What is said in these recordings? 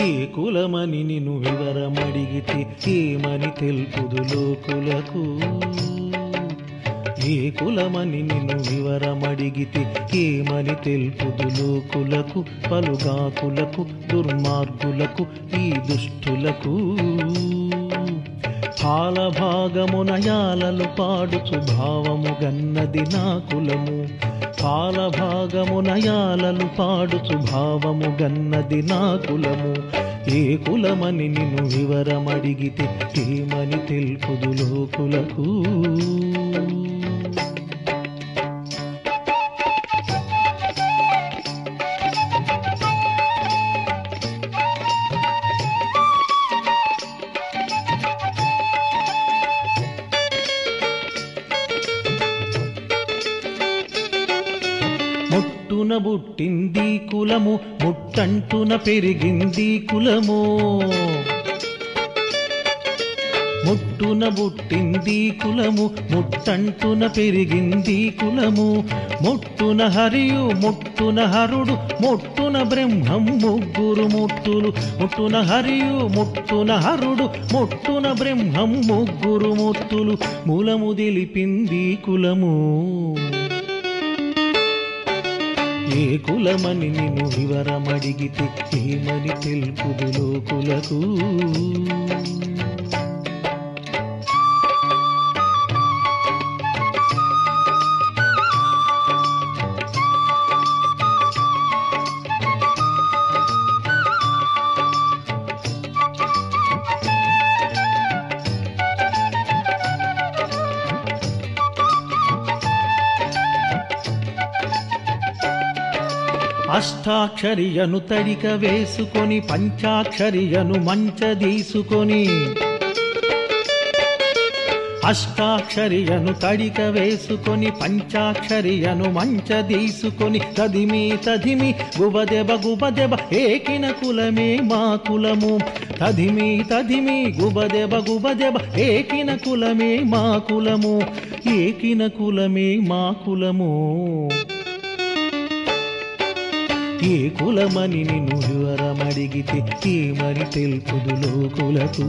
ఏ కులమని నిన్ను వివరమడిగితే ఏమని తెలుపుదు లోకులకు? ఏ కులమని నిన్ను వివరమడిగితే ఏమని తెలుపుదు లోకులకు? పలుగాకులకు దుర్మార్గులకు ఈ దుష్టులకు పాలభాగమునయాలలు పాడుచు భావము గన్నది నా కులము. పాలభాగమునయాలలు పాడుచు భావము గన్నది నా కులము. ఏ కులమని నిన్ను వివరమడిగితే ఏమని తెలుపుదు లోకులకు? ముట్టున బుట్టింది కులము, ముట్టంటున పెరిగింది కులము. ముట్టున బుట్టింది కులము, ముట్టంటున పెరిగింది కులము. ముట్టున హరియు ముట్టున హరుడు, ముట్టున బ్రహ్మం ముగ్గురు ముట్టులు. ముట్టున హరియు ముట్టున హరుడు, ముట్టున బ్రహ్మం ముగ్గురు ముట్టులు. మూలము తెలిపింది కులము. ఏ కులమని నిన్ను వివరమడిగితే ఏమని తెలుపుదు లోకులకు? అష్టాక్షరియను తడిక వేసుకొని పంచాక్షరియను మంచదీసుకొని, అష్టాక్షరియను తడిక వేసుకొని పంచాక్షరియను మంచదీసుకొని, తదిమి తదిమి గుబదెబ గుబదెబ ఏకిన కులమే మా కులము. తదిమి తదిమి గుబదెబ గుబదెబ ఏకిన కులమే మా కులము. ఏకిన కులమే మా కులము. ఏ కులమని నిన్ను వివరమడిగితే ఏమని తెలుపుదు లోకులకు?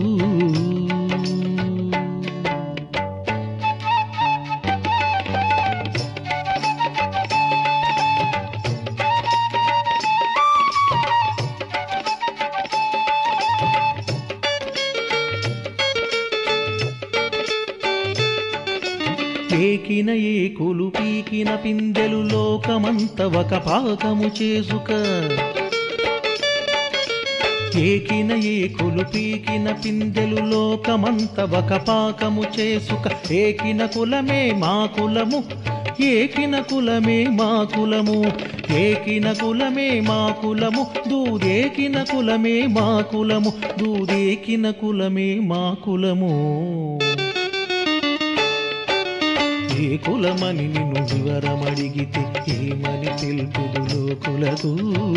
ఏకిన ఏకులు పీకిన పిందెలు లోకమంత ఒక పాకము చేసుక. ఏకిన ఏకులు పీకిన పిందెలు లోకమంత ఒక పాకము చేసుక. ఏకిన కులమే మా కులము. ఏకిన కులమే మా కులము. ఏకిన కులమే మా కులము. దూదేకిన కులమే మా కులము. దూదేకిన కులమే మా కులము. ఏ కులమని నిన్ను వివరమడిగితే ఏమని తెలుపుదు లోకులకు?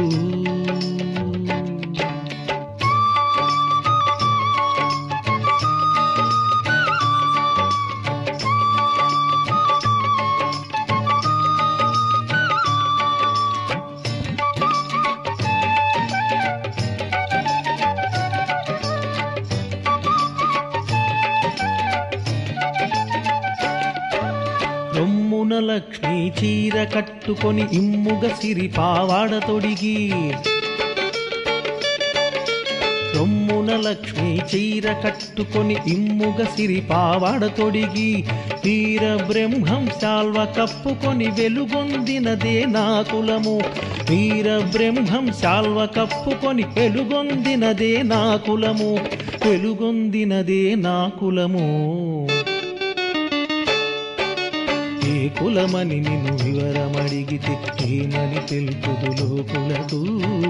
రొమ్మున లక్ష్మీ చీర కట్టుకొని ఇమ్ముగ సిరి పావాడ తొడిగి. రొమ్మున లక్ష్మీ చీర కట్టుకొని ఇమ్ముగ సిరి పావాడ తొడిగి. వీర బ్రహ్మం శాల్వ కప్పుకొని వెలుగొందినదే నా కులము. వీర బ్రహ్మం శాల్వ కప్పుకొని వెలుగొందినదే నా కులము. వెలుగొందినదే నా కులము. ఏ కులమని నిన్ను వివరమడిగితే ఏమని తెలుపుదు లోకులకు?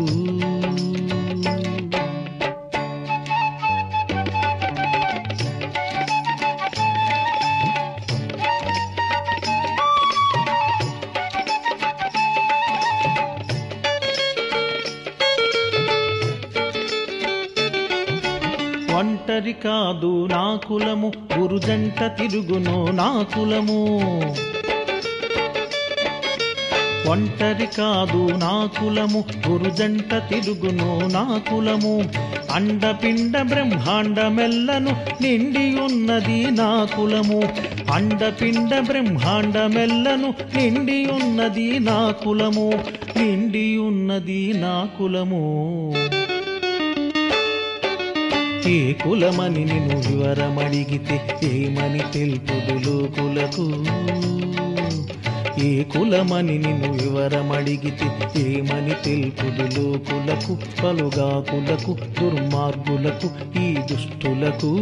ఒంటరి కాదు నా కులము, గురుజంట తిరుగును నా కులము. ఒంటరి కాదు నా కులము గురుజంట తిరుగును నా కులము అండపిండ బ్రహ్మాండమెల్లను నిండి ఉన్నది నా కులము అండపిండ బ్రహ్మాండమెల్లను నిండి ఉన్నది నా కులము నిండి ఉన్నది నా కులము ఏ కులమని నిన్ను వివరమడిగితే ఏమని తెలుపుదు లోకులకు ఏ కులమని నిన్ను వివరమడిగితే ఏమని తెలుపుదు లోకులకు పలుగాకులకు దుర్మార్గులకు ఈ దుష్టులకు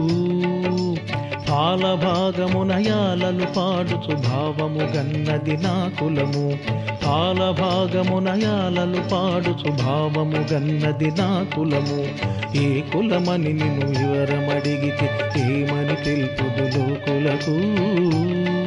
పాలభాగమునయాలలు పాడుచు భావము గన్నది నా కులము పాలభాగమునయాలలు పాడుచు భావము గన్నది నా కులము ఏ కులమని నిన్ను వివరమడిగితే ఏమని తెలుపుదు లోకులకు